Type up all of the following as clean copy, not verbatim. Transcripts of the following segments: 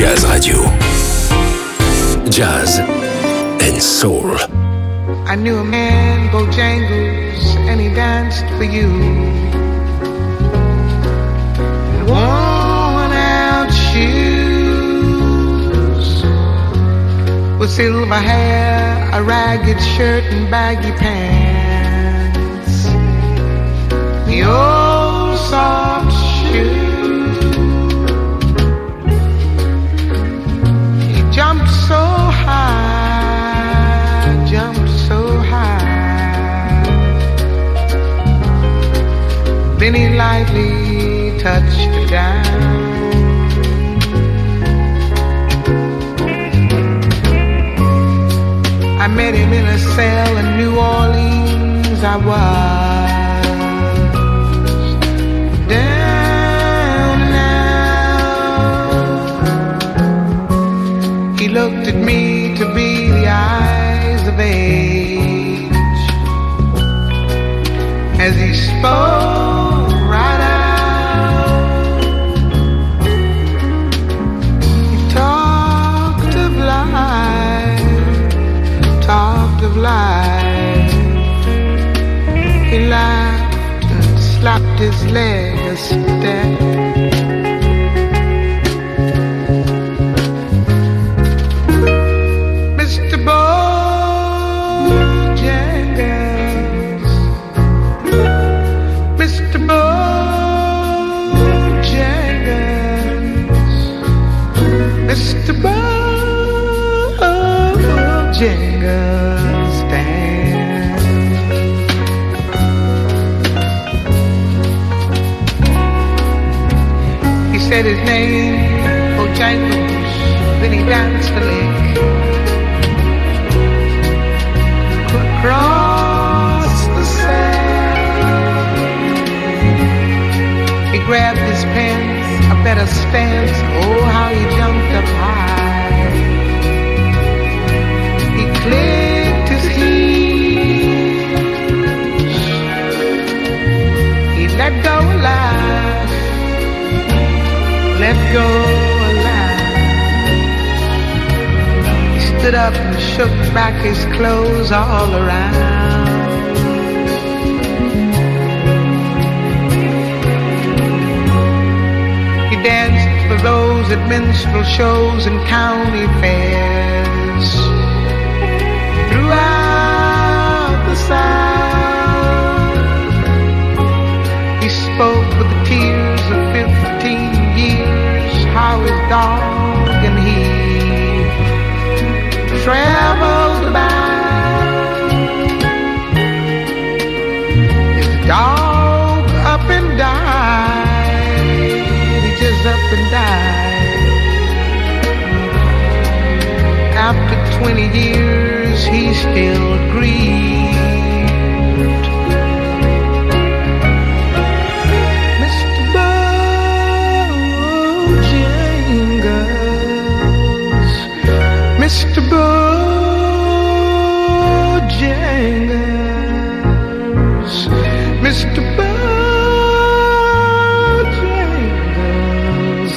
Jazz Radio. Jazz and Soul. I knew a man, Bojangles, and he danced for you. Worn-out shoes with silver hair, a ragged shirt and baggy pants. The old soft shoe. He jumped so high, jumped so high. Then he lightly touched down. I met him in a cell in New Orleans. I was down now. He looked at me to be the eyes of age as he spoke right out. He talked of life. He laughed and slapped his leg a step. Mr. Bojangles, Mr. Bojangles, Mr. Bojangles, dance. He said his name, Bojangles, then he danced a lick across the sand. He grabbed his pants, a better stance. Oh, how he jumped up high. He clicked his heels. He let go alive, let go alive. He stood up and shook back his clothes all around. He danced for those at minstrel shows and county fairs throughout the South. He spoke with the tears of 15 years, how his dog and he traveled about. His dog up and died. He just up and died. After 20 years, he still grieved. Mr. Bojangles, Mr. Bojangles, Mr. Bojangles,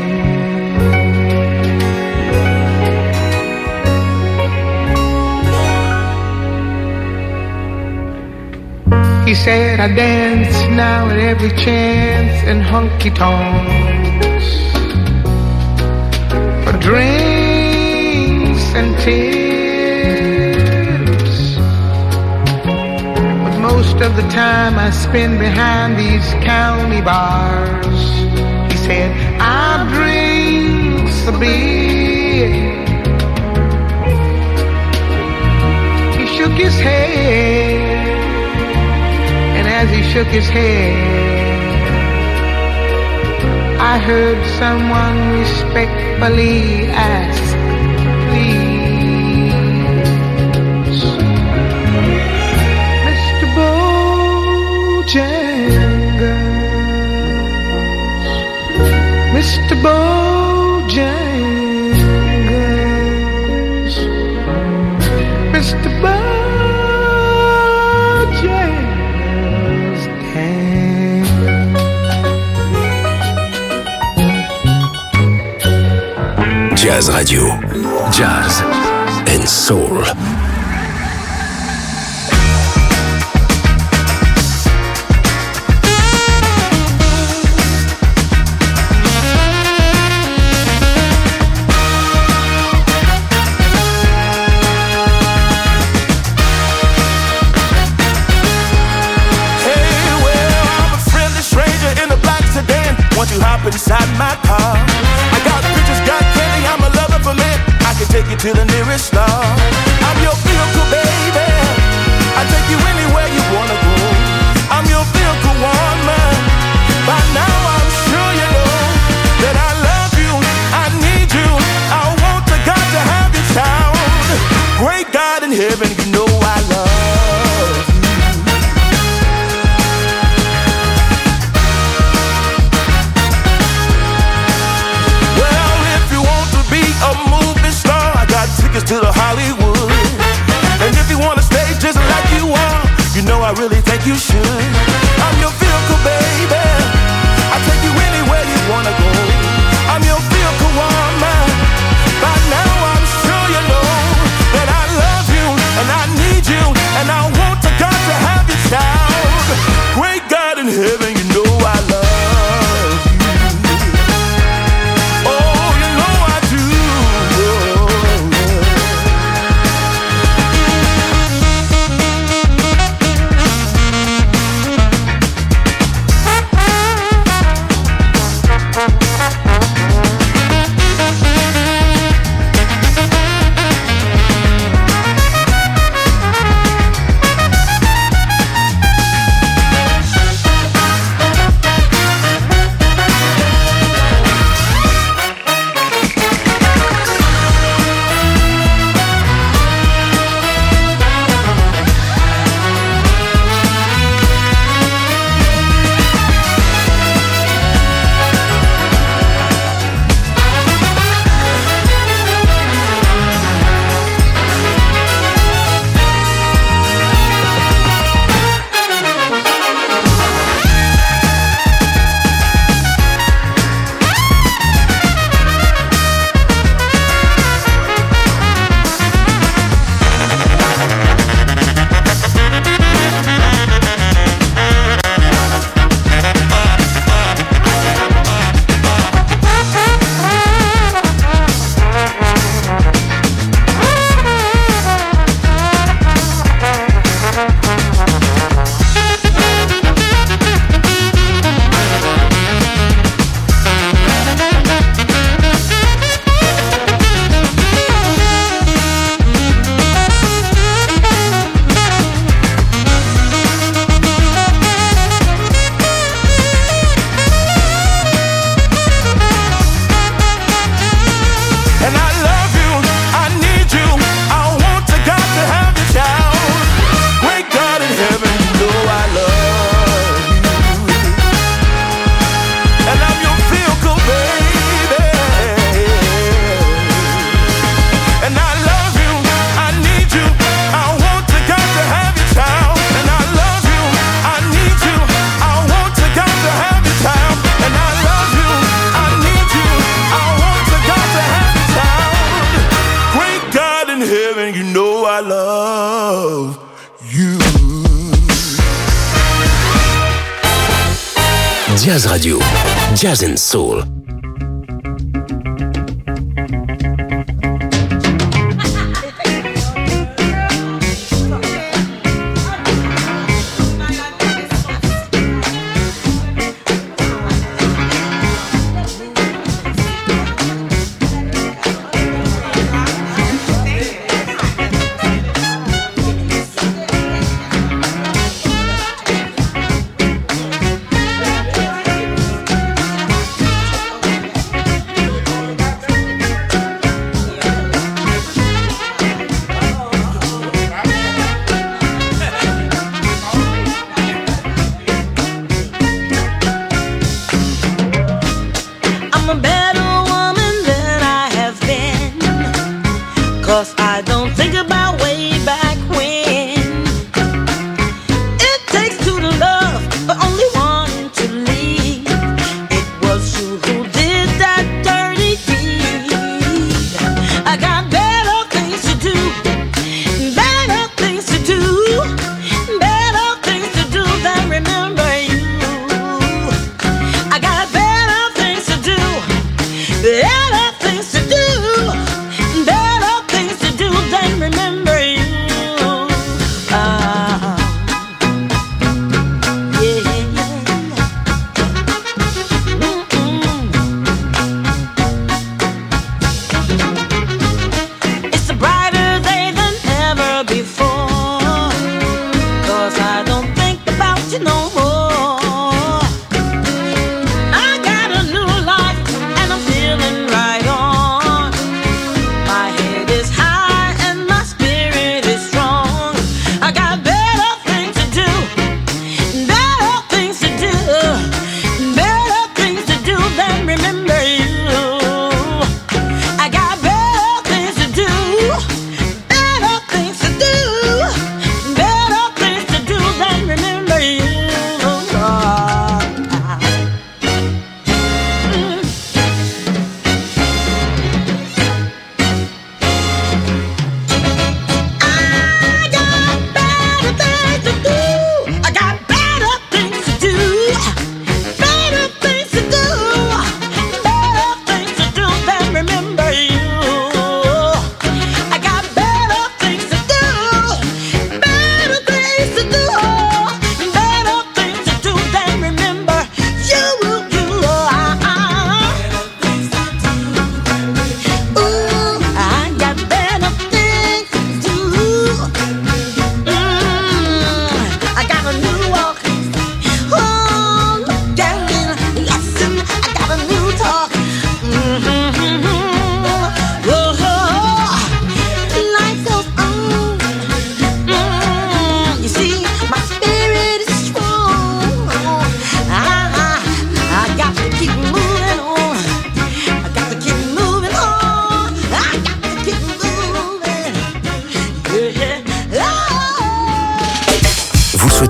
he said, I dance now at every chance in honky-tonks for drinks and tips. But most of the time I spend behind these county bars. He said, I drink a beer. He shook his head. As he shook his head, I heard someone respectfully ask, please, Mr. Bojangles, Mr. Bojangles, Mr. Bojangles. Jazz Radio. Jazz and Soul. You hop inside my car. I got pictures, got candy, I'm a lover for men. I can take you to the nearest star. I'm your vehicle, baby. I take you anywhere you wanna go. I'm your vehicle woman. By now I'm sure you know that I love you, I need you, I want to God to have you child. Great God in heaven, you know I love you. Tickets to the Hollywood. And if you wanna stay just like you are, you know I really think you should. I'm your vehicle, baby. I take you anywhere you wanna go. I'm your vehicle woman. By now I'm sure you know that I love you and I need you and I want to God to have you child. Great God in heaven, you know I love you. Jazz Radio, Jazz and Soul.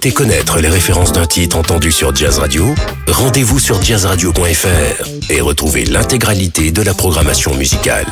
souhaitez connaître les références d'un titre entendu sur Jazz Radio, rendez-vous sur jazzradio.fr et retrouvez l'intégralité de la programmation musicale.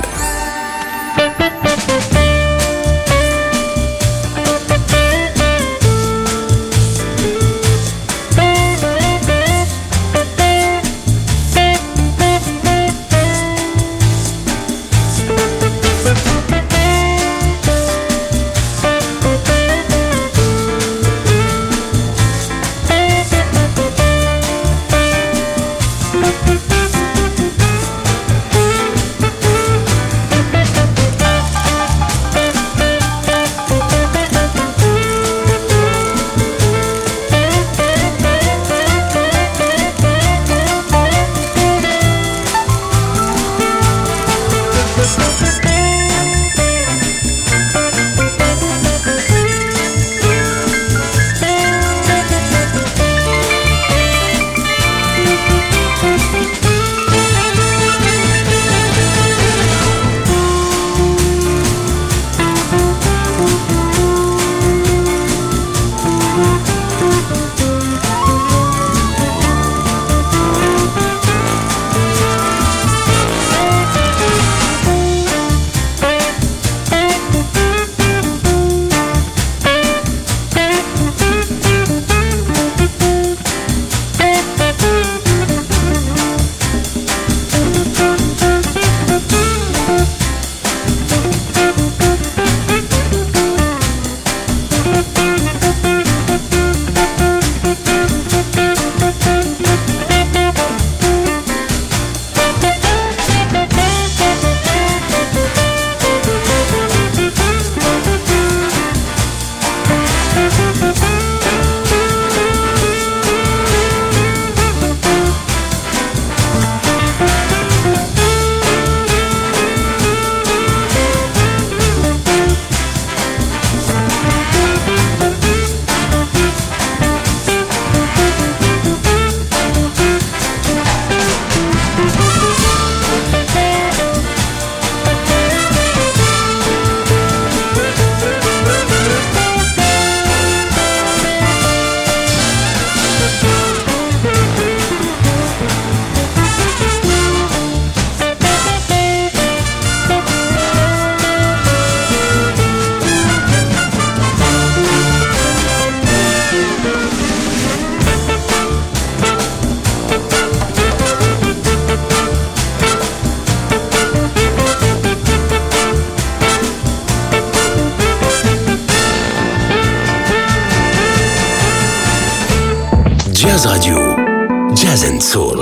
Jazz Radio, Jazz and Soul.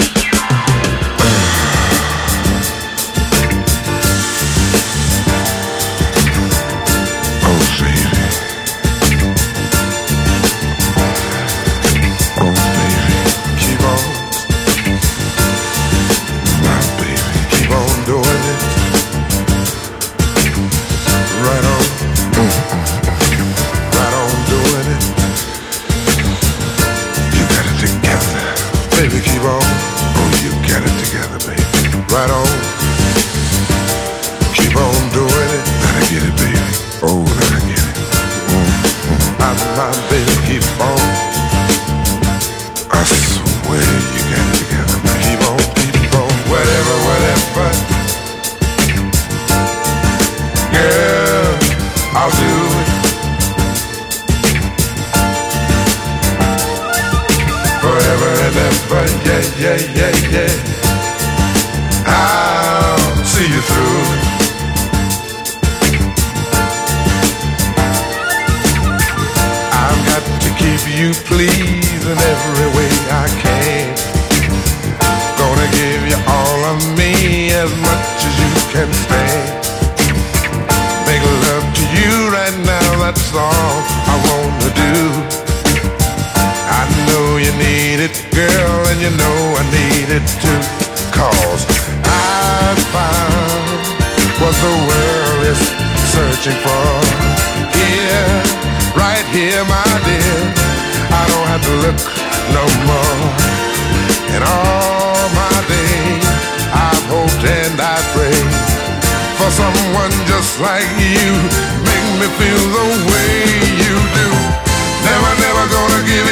Someone just like you make me feel the way you do. Never gonna give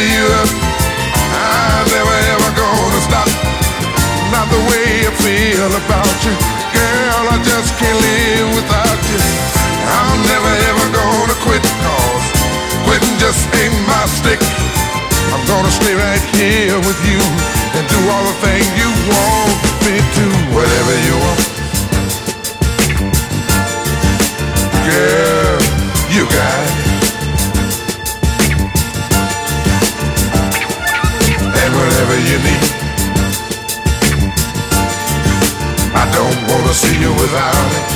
feel about you. Girl, I just can't live without you. I'm never ever gonna quit, cause quitting just ain't my stick. I'm gonna stay right here with you and do all the things you want me to. Whatever you want, girl, you got it. And whatever you need, I don't wanna see you without it.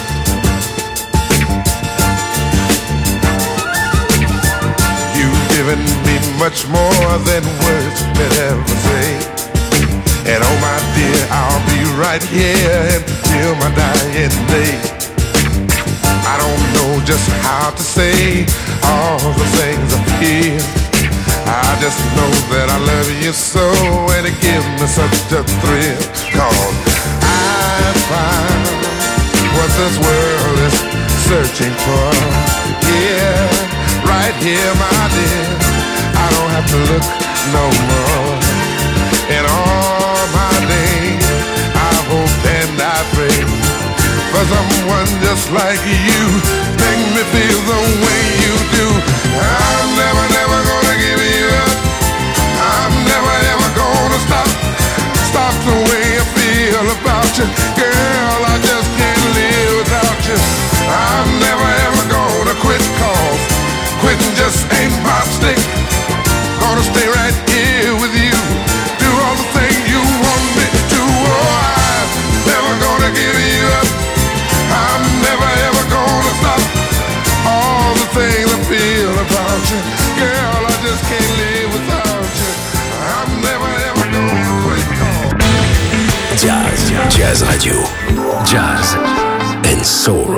You've given me much more than words could ever say. And oh my dear, I'll be right here until my dying day. I don't know just how to say all the things I feel. I just know that I love you so, and it gives me such a thrill. Cause I found what this world is searching for. Yeah, right here, my dear. I don't have to look no more. In all my days, I hope and I pray for someone just like you. Make me feel the way you do. I'm never, never gonna give you up. I'm never, ever gonna stop the way I feel about you. Girl, I just can't live without you. I'm never, ever gonna quit, cause quitting just ain't my stick. Gonna stay right here with you, do all the things you want me to. Oh, I'm never gonna give you up. I'm never ever gonna stop all the things I feel about you. Girl, I just can't live without you. I'm never ever gonna quit. Jazz Radio, Jazz and Soul.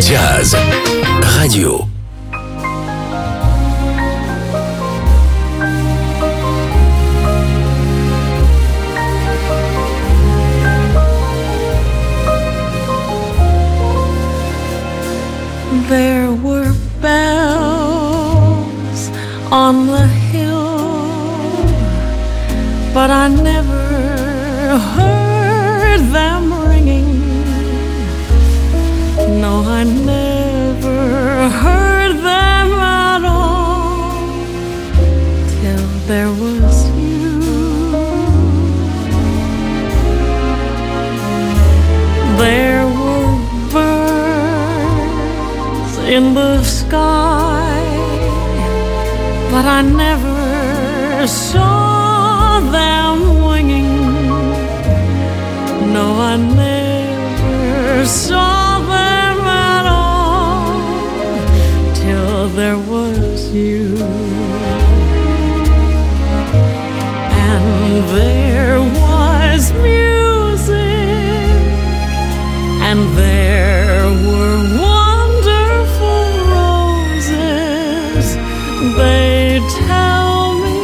Jazz Radio. There were bells on the hill, but I never heard them ringing. No, I never heard them at all till there was you. There were birds in the sky, but I never saw them winging. No, I never saw them at all till there was you. And there was music, and there were wonderful roses. They tell me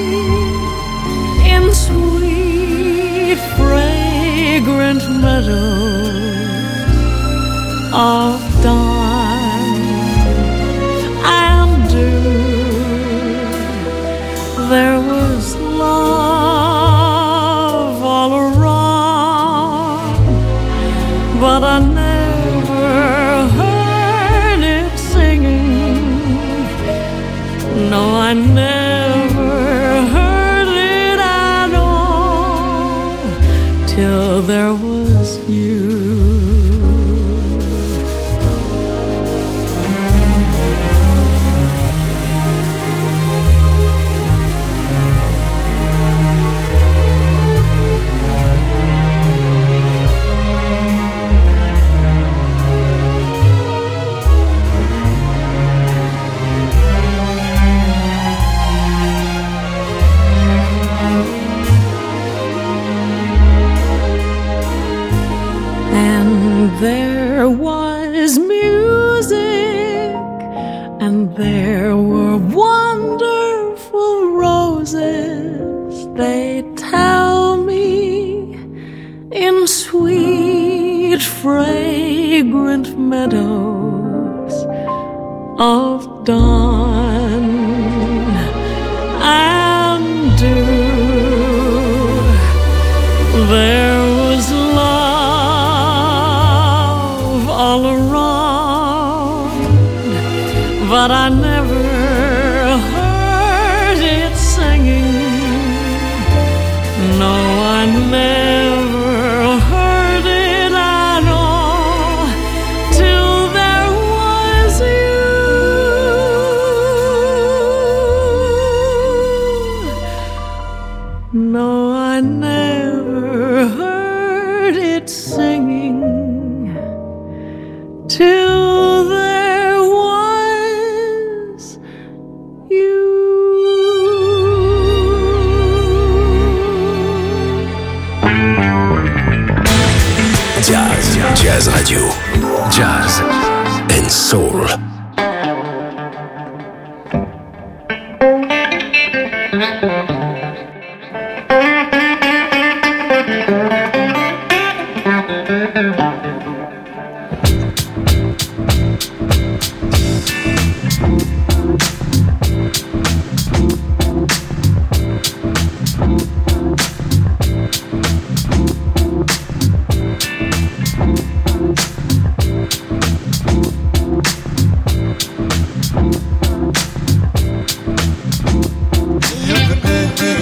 in sweet, fragrant meadows of dawn and dew, there was love all around, but I never heard it singing. No, I never heard it at all till there was you. There was music, and there were wonderful roses. They tell me in sweet, fragrant meadows of dawn and dew. There was love all around, but I never heard it singing. No, I never heard it at all till there was you. No, I never heard it singing till there was you. Jazz Radio. Jazz and Soul. You could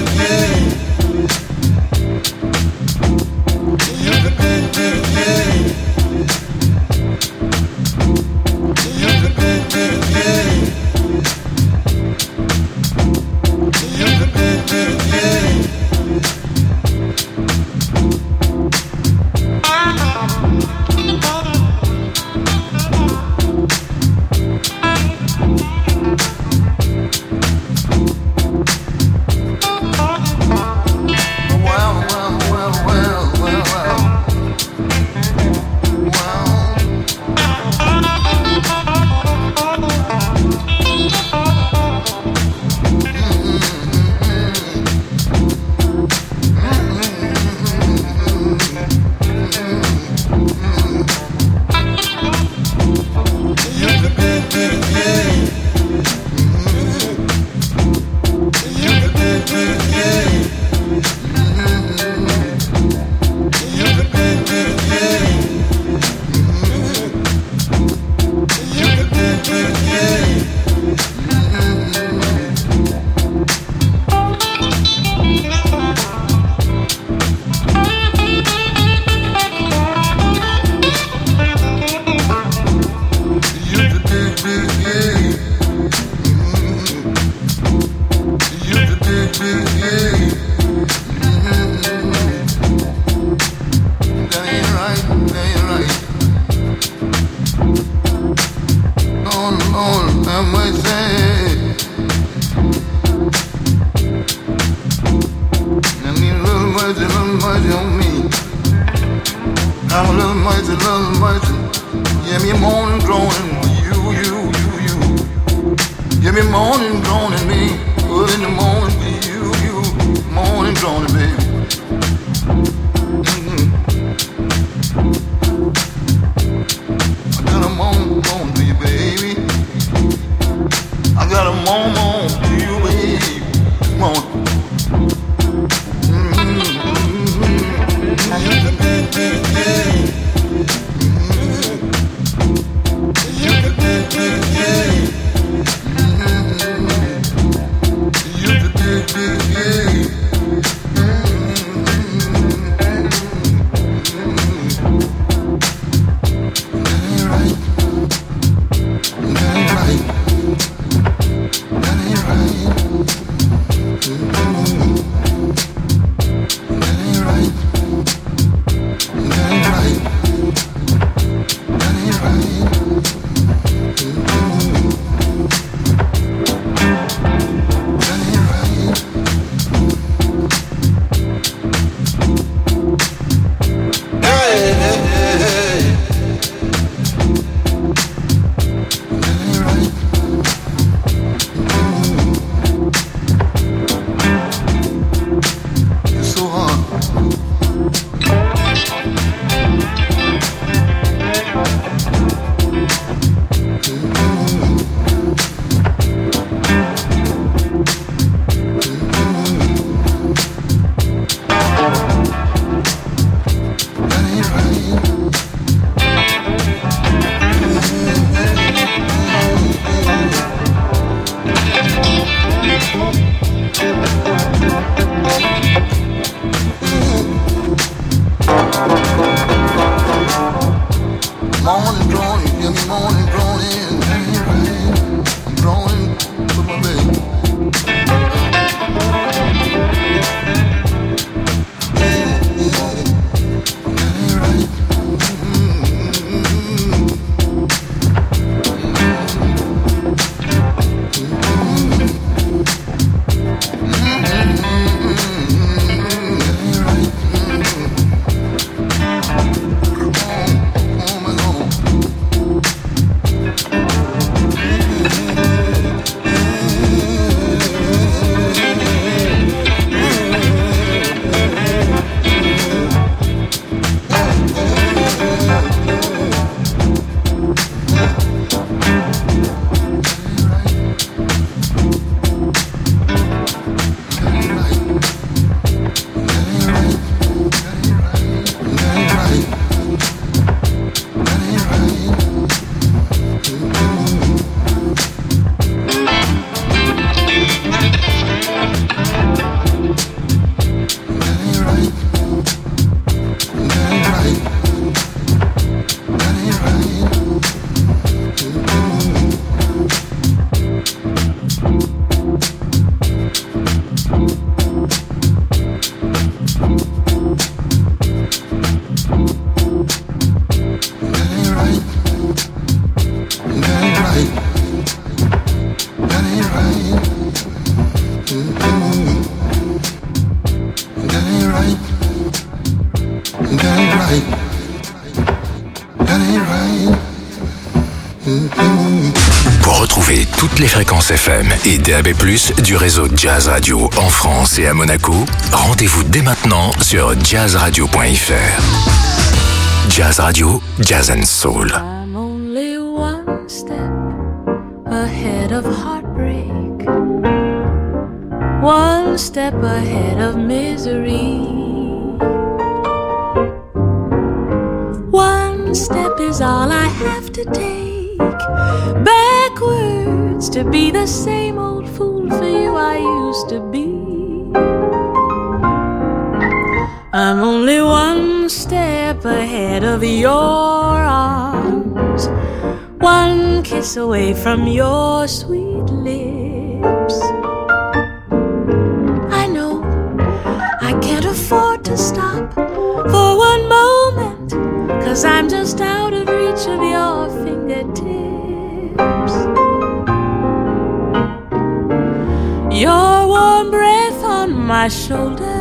morning, me. Early in the morning, you morning dawning, baby. I got a moan to you, baby. I got a moan to you, baby. Come on. Pour retrouver toutes les fréquences FM et DAB+, du réseau Jazz Radio en France et à Monaco, rendez-vous dès maintenant sur jazzradio.fr. Jazz Radio, Jazz and Soul. I'm only one step ahead of heartbreak, one step ahead of misery. One step is all I have to take backwards to be the same old fool for you I used to be. I'm only one step ahead of your arms, one kiss away from your sweet lips. I know I can't afford to stop for one moment, 'cause I'm just out of reach of your fingertips. Your warm breath on my shoulder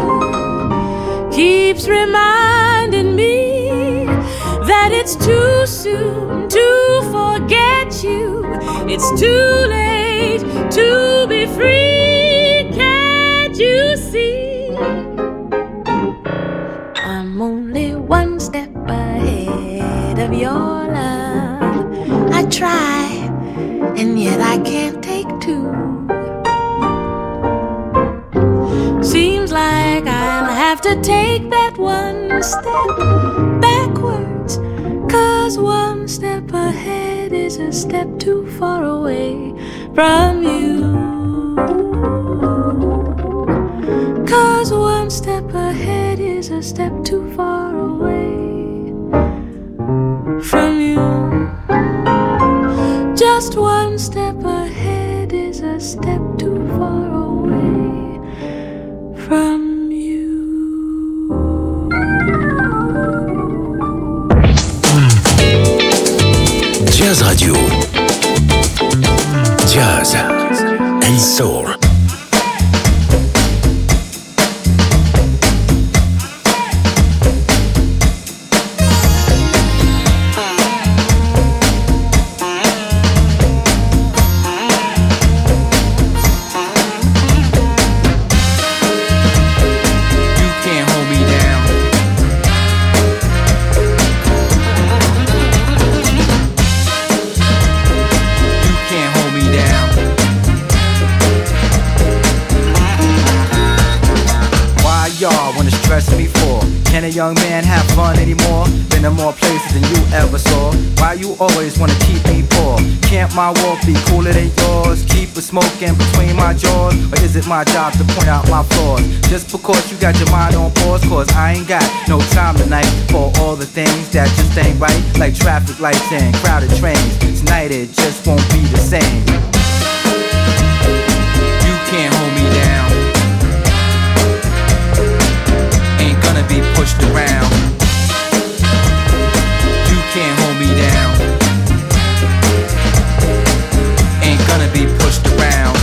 keeps reminding me that it's too soon to forget you. It's too late right to be free. Can't you see? I'm only one step ahead of your love. I try, and yet I can't take two. Seems like I'll have to take that one step backwards, 'cause one step ahead is a step too far away from you. 'Cause one step ahead is a step too far away from you. Just one step ahead is a step too far away from you. Jazz Radio. Jazz and Soul. Can a young man have fun anymore? Been in more places than you ever saw. Why you always wanna keep me poor? Can't my walk be cooler than yours? Keep a smoking between my jaws? Or is it my job to point out my flaws? Just because you got your mind on pause, 'cause I ain't got no time tonight for all the things that just ain't right, like traffic lights and crowded trains. Tonight it just won't be the same. You can't hold me down. Ain't gonna be pushed around. You can't hold me down. Ain't gonna be pushed around.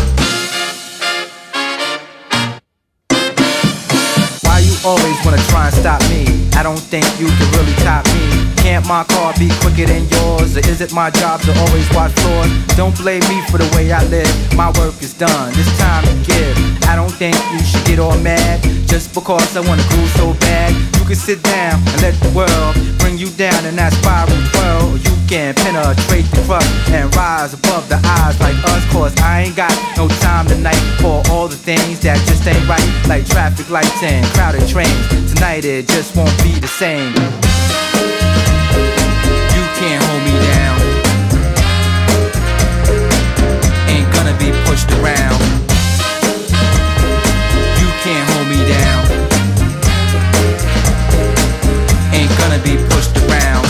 Why you always wanna try and stop me? I don't think you can really top me. Can't my car be quicker than yours? Or is it my job to always watch floors? Don't blame me for the way I live. My work is done, it's time to give. I don't think you should get all mad just because I wanna groove so bad. You can sit down and let the world bring you down in that spiral twirl. You can penetrate the crust and rise above the eyes like us, 'cause I ain't got no time tonight for all the things that just ain't right, like traffic lights and crowded trains. Tonight it just won't be the same. You can't hold me down. Ain't gonna be pushed around. You can't hold me down. Ain't gonna be pushed around.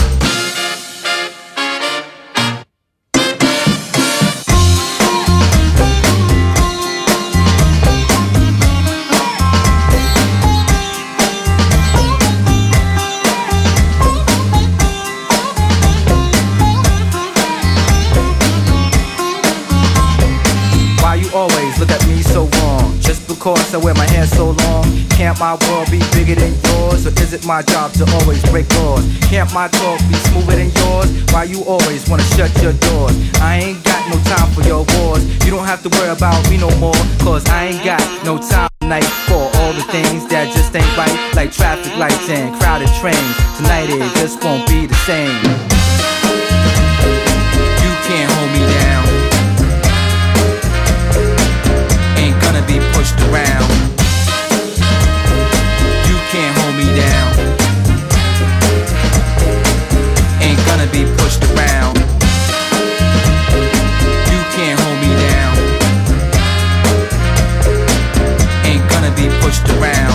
Always look at me so wrong, just because I wear my hair so long. Can't my world be bigger than yours? Or is it my job to always break laws? Can't my talk be smoother than yours? Why you always wanna shut your doors? I ain't got no time for your wars. You don't have to worry about me no more, 'cause I ain't got no time tonight for all the things that just ain't right, like traffic lights and crowded trains. Tonight it just won't be the same. You can't hold me down. Ain't gonna be pushed around. You can't hold me down. Ain't gonna be pushed around. You can't hold me down. Ain't gonna be pushed around.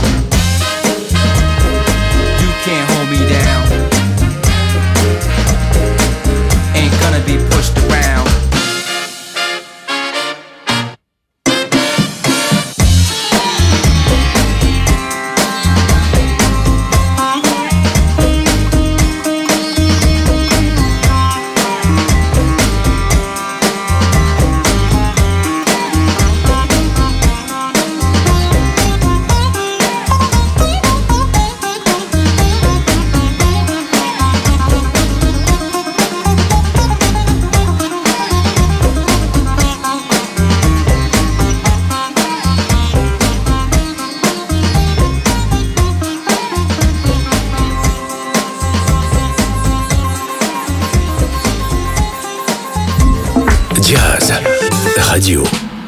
You can't hold me down. Ain't gonna be pushed around. Radio.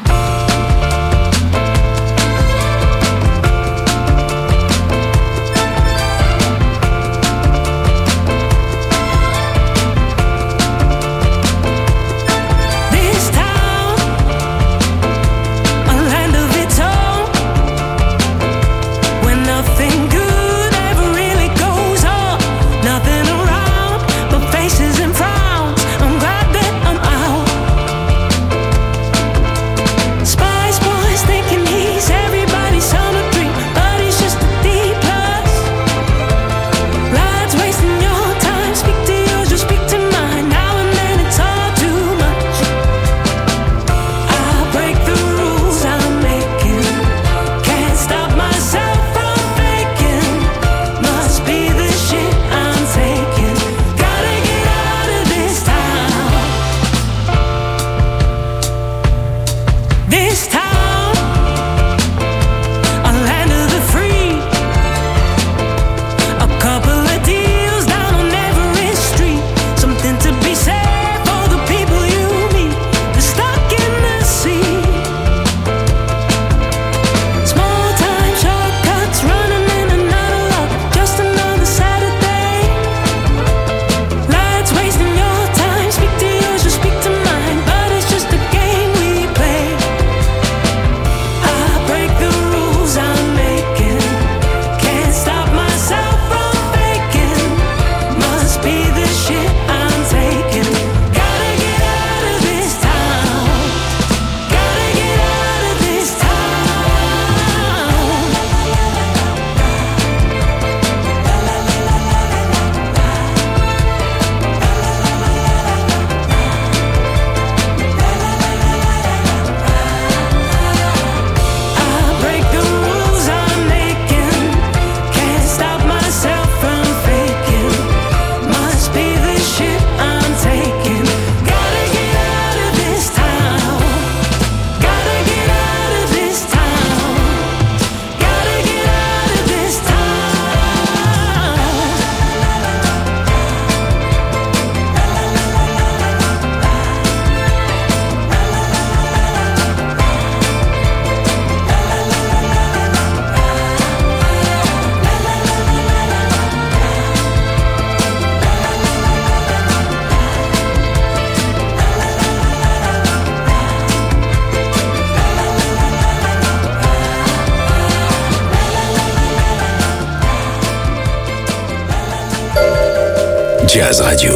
Jazz Radio.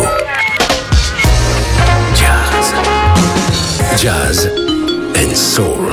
Jazz and Soul.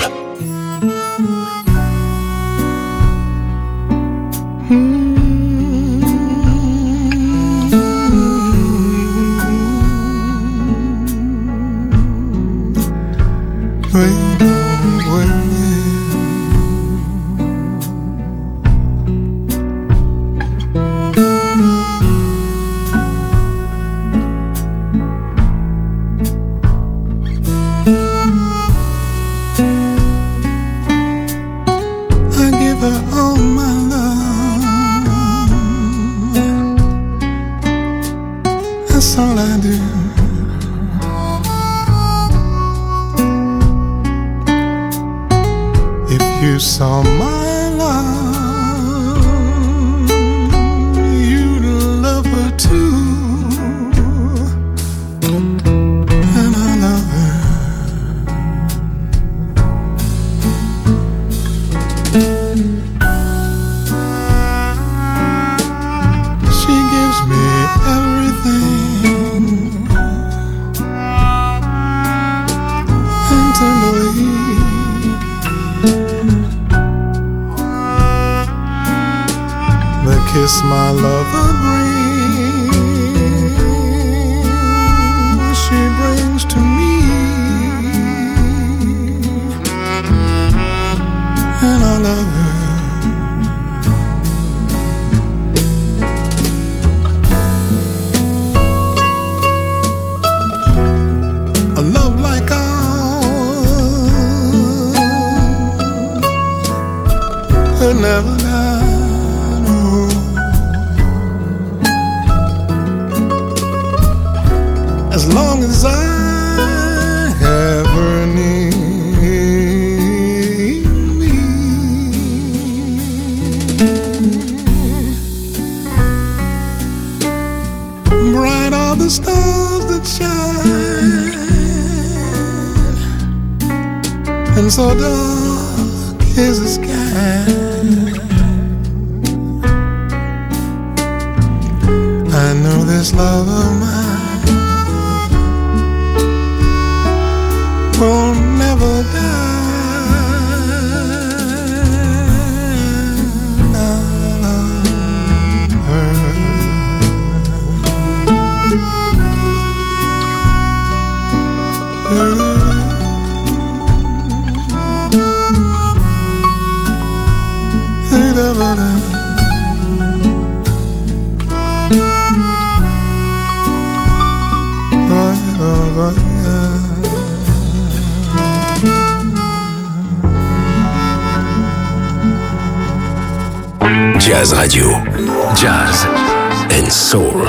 Kiss my lover brings, she brings to me, and I love her. A love like ours could never die. As long as I have her near, so dark is the sky. I know this love of mine will never die. Jazz Radio, Jazz and Soul.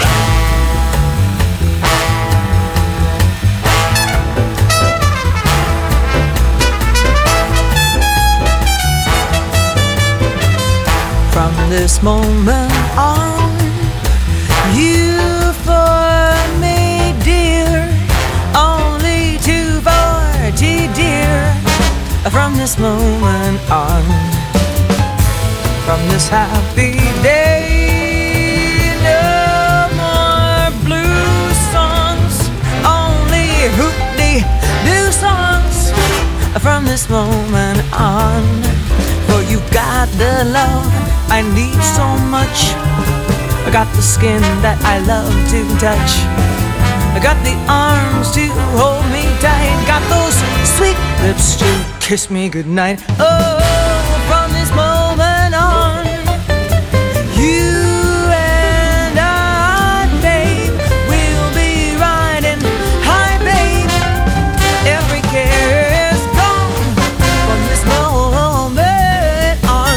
From this moment on, you for me, dear, only 240, dear. From this moment on, from this happy day, no more blue songs, only hooty new songs. From this moment on, for you got the love I need so much. I got the skin that I love to touch. I got the arms to hold me tight. Got those sweet lips to kiss me goodnight. Oh, from this moment on, you and I, babe, we'll be riding high, babe. Every care is gone from this moment on.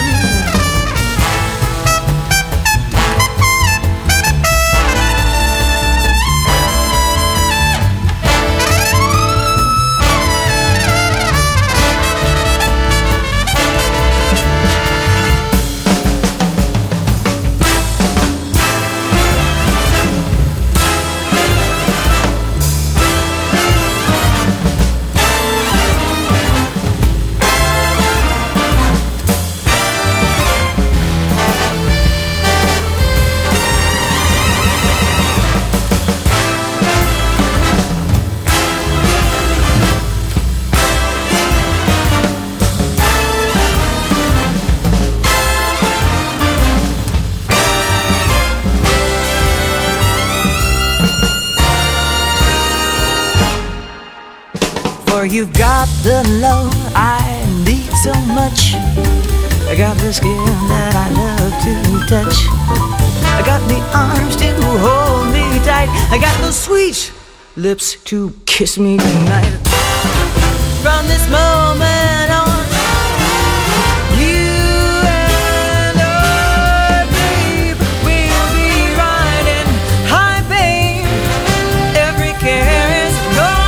You've got the love I need so much. I got the skin that I love to touch. I got the arms to hold me tight. I got the sweet lips to kiss me tonight. From this moment on, you and I, babe, we'll be riding high, babe. Every care is gone.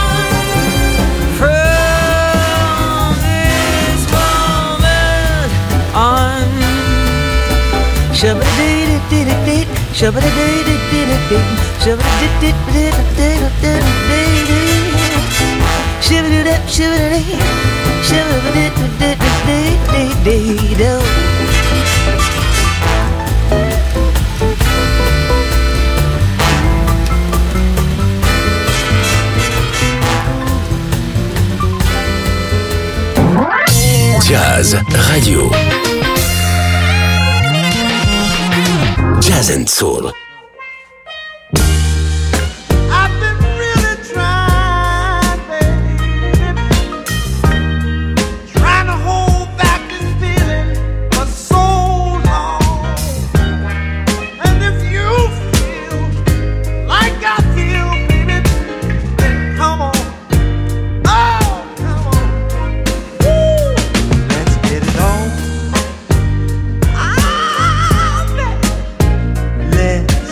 Shabba-dee-dee-dee-dee, shabba-dee-dee-dee-dee, shabba-dee-dee-dee-dee, shibba-dee-dee, shibba-dee-dee-dee-dee-dee-dee-dee-dee. Jazz Radio. Jazz and Soul. I've been really trying, baby, trying to hold back this feeling for so long. And if you feel like I feel, baby, then come on. Oh, come on. Woo! Let's get it on. Let's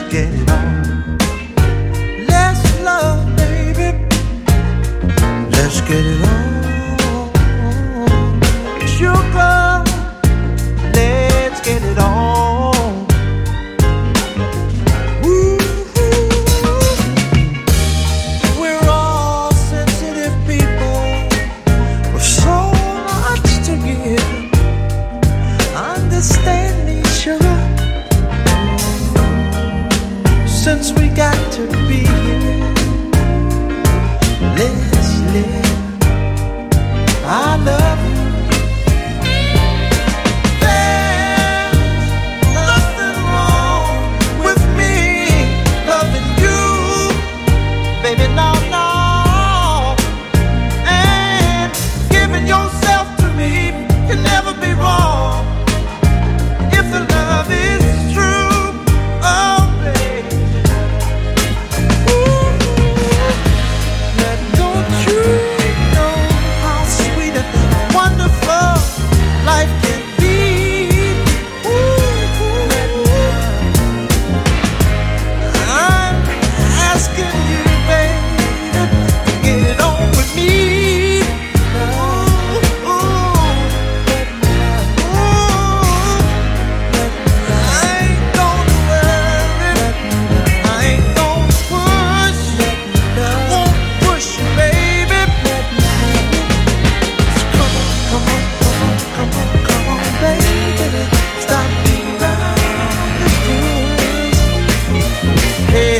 come on, baby, stop being around this foolish. Hey,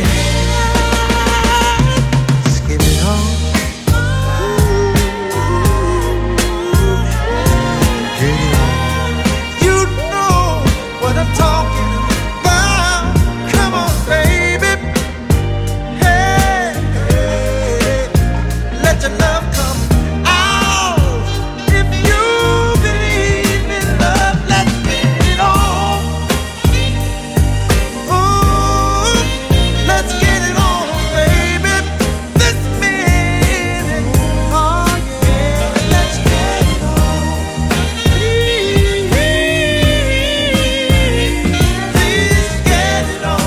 let's get it on. Get it on. You know what I'm talking about. Come on, baby. Hey, hey, let your love come out. If you believe in love, let's get it on. Ooh, let's get it on, baby. This minute, oh yeah, let's get it on. Please get it on.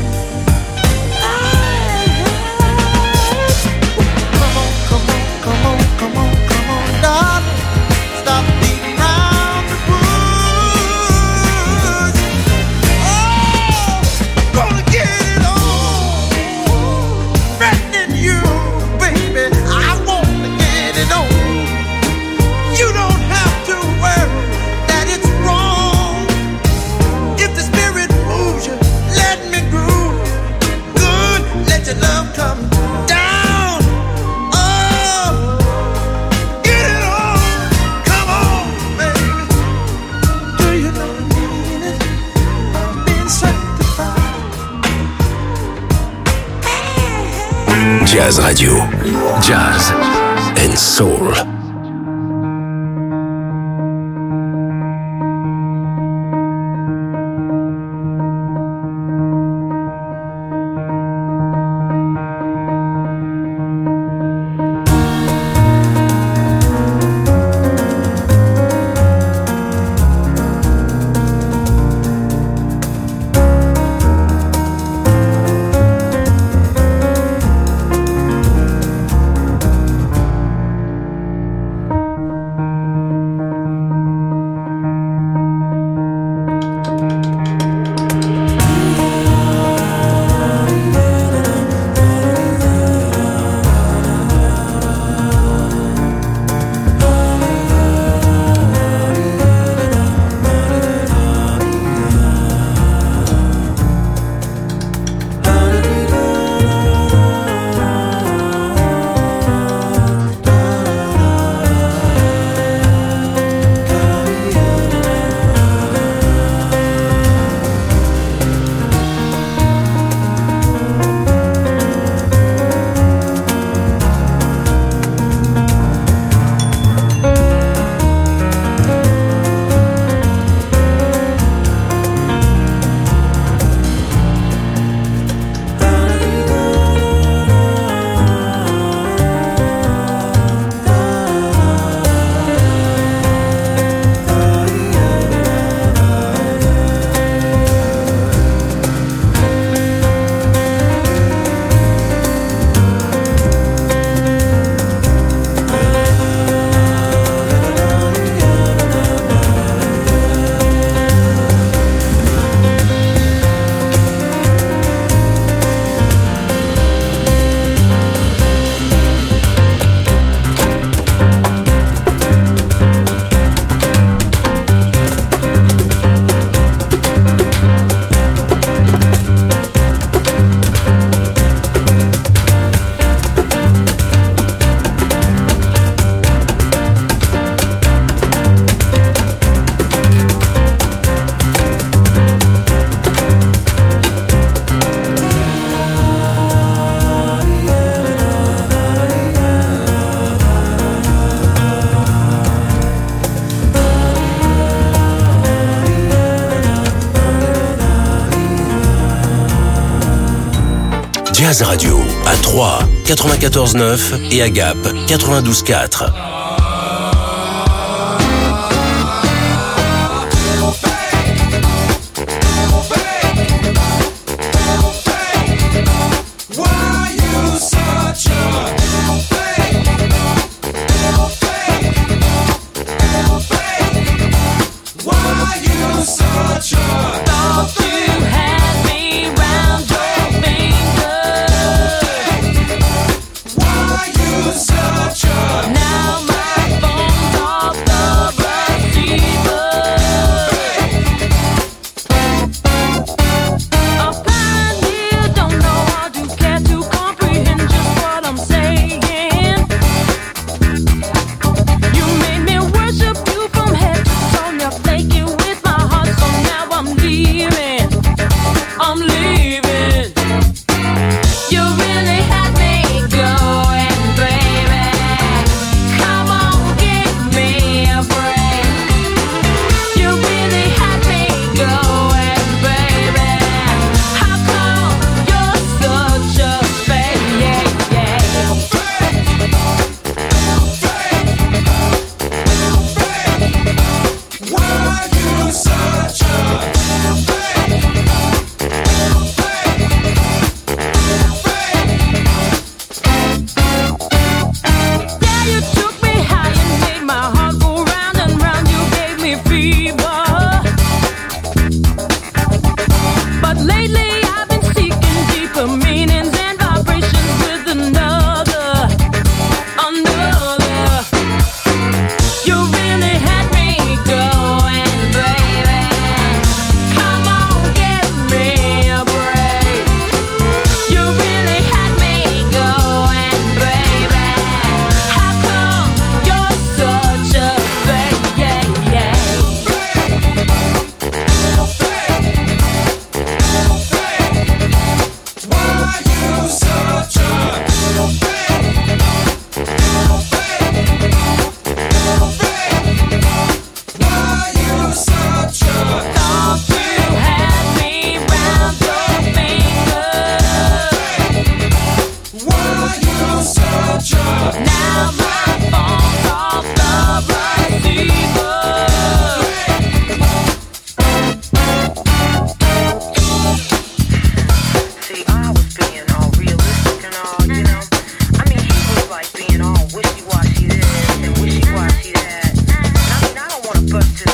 Come on, darling. Stop beating around the bush. Oh, gonna get it on. Threatening you, baby. I want to get it on. You don't have to worry that it's wrong. If the spirit moves you, let me groove. Good, let your love come down. Oh, get it on. Come on, baby. Do you know I mean it? I'm being sanctified. Jazz Radio. Jazz and Soul. Jazz Radio à Troyes 94.9 et à Gap 92.4. Now my got to